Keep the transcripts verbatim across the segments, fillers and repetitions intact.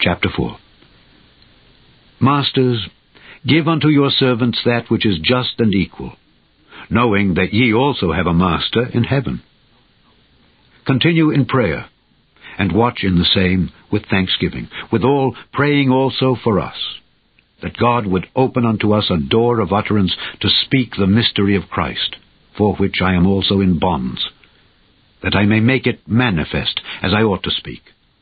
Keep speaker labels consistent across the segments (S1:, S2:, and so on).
S1: Chapter four. Masters, give unto your servants that which is just and equal, knowing that ye also have a Master in heaven. Continue in prayer, and watch in the same with thanksgiving, withal praying also for us, that God would open unto us a door of utterance to speak the mystery of Christ, for which I am also in bonds, that I may make it manifest as I ought to speak.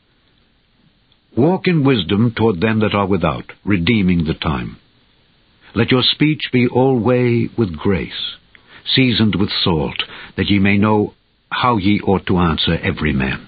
S1: Walk in wisdom toward them that are without, redeeming the time. Let your speech be alway with grace, seasoned with salt, that ye may know how ye ought to answer every man.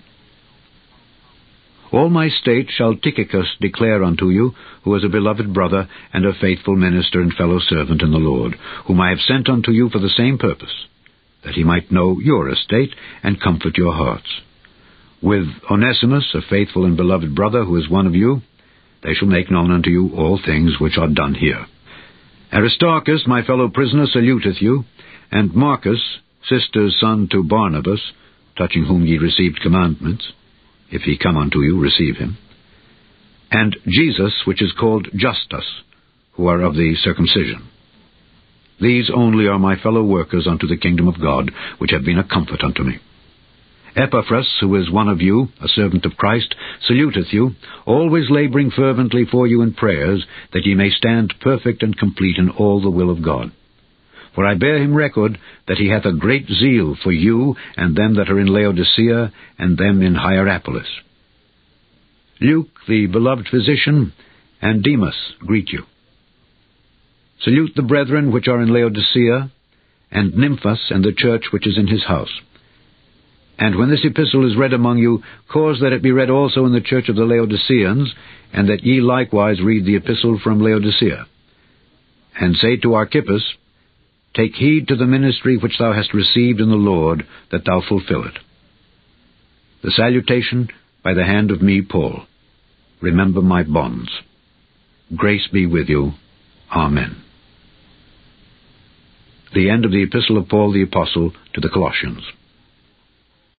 S1: All my state shall Tychicus declare unto you, who is a beloved brother, and a faithful minister and fellow servant in the Lord, whom I have sent unto you for the same purpose, that he might know your estate, and comfort your hearts. With Onesimus, a faithful and beloved brother, who is one of you, they shall make known unto you all things which are done here. Aristarchus, my fellow prisoner, saluteth you, and Marcus, sister's son to Barnabas, touching whom ye received commandments. If he come unto you, receive him. And Jesus, which is called Justus, who are of the circumcision. These only are my fellow workers unto the kingdom of God, which have been a comfort unto me. Epaphras, who is one of you, a servant of Christ, saluteth you, always laboring fervently for you in prayers, that ye may stand perfect and complete in all the will of God. For I bear him record that he hath a great zeal for you, and them that are in Laodicea, and them in Hierapolis. Luke, the beloved physician, and Demas greet you. Salute the brethren which are in Laodicea, and Nymphas, and the church which is in his house. And when this epistle is read among you, cause that it be read also in the church of the Laodiceans, and that ye likewise read the epistle from Laodicea. And say to Archippus, Take heed to the ministry which thou hast received in the Lord, that thou fulfill it. The salutation by the hand of me, Paul. Remember my bonds. Grace be with you. Amen. The end of the Epistle of Paul the Apostle to the Colossians.